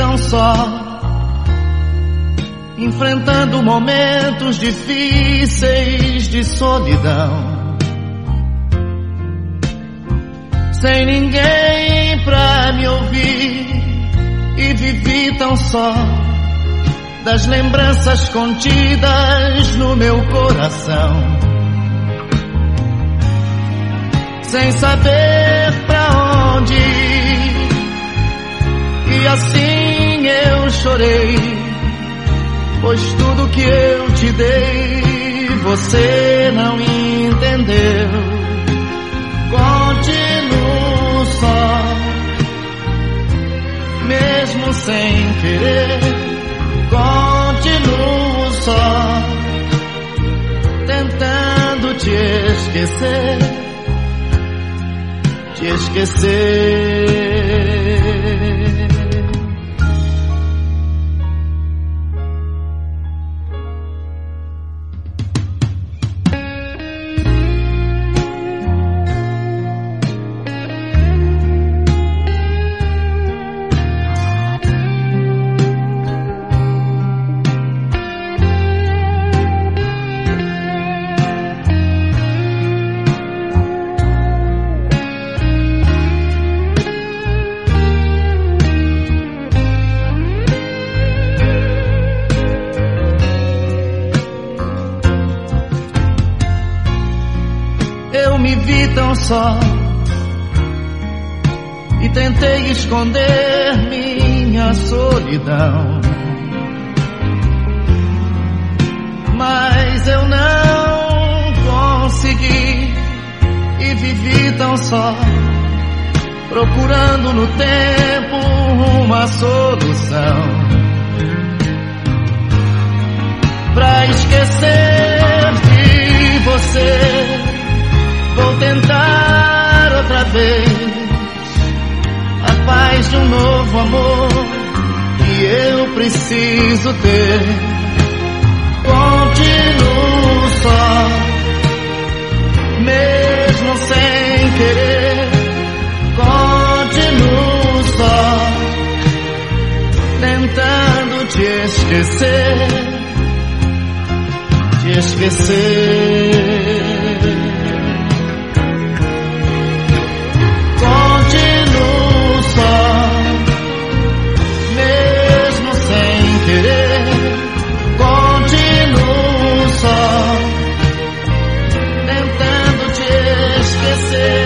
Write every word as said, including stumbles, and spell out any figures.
tão só, enfrentando momentos difíceis de solidão, sem ninguém pra me ouvir, e vivi tão só das lembranças contidas no meu coração, sem saber pra onde ir. E assim eu chorei, pois tudo que eu te dei você não entendeu. Continuo só, mesmo sem querer. Continuo só, tentando te esquecer, te esquecer. Eu me vi tão só e tentei esconder minha solidão, mas eu não consegui, e vivi tão só, procurando no tempo uma solução pra esquecer de você. Vou tentar outra vez a paz de um novo amor que eu preciso ter. Continuo só, mesmo sem querer. Continuo só, tentando te esquecer, te esquecer. Continuo só, tentando te esquecer.